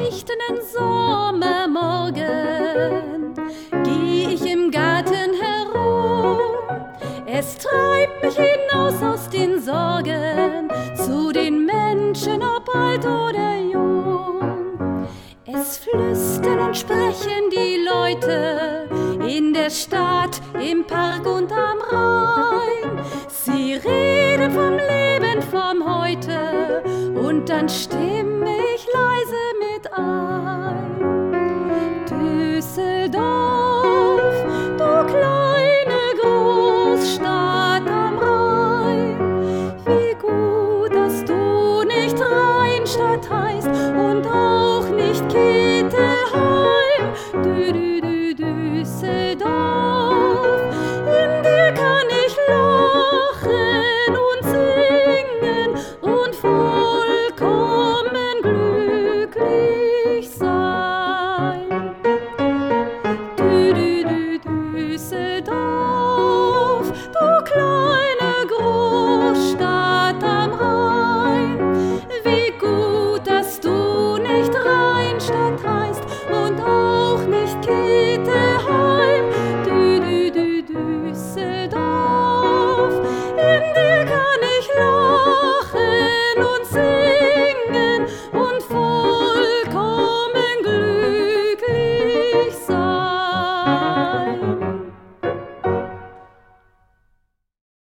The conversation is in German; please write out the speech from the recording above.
lichtenden Sommermorgen geh ich im Garten herum. Es treibt mich hinaus aus den Sorgen zu den Menschen, ob alt oder jung. Es flüstern und sprechen die Leute in der Stadt, im Park und am Rhein. Sie reden vom Leben, vom Heute und dann stimmt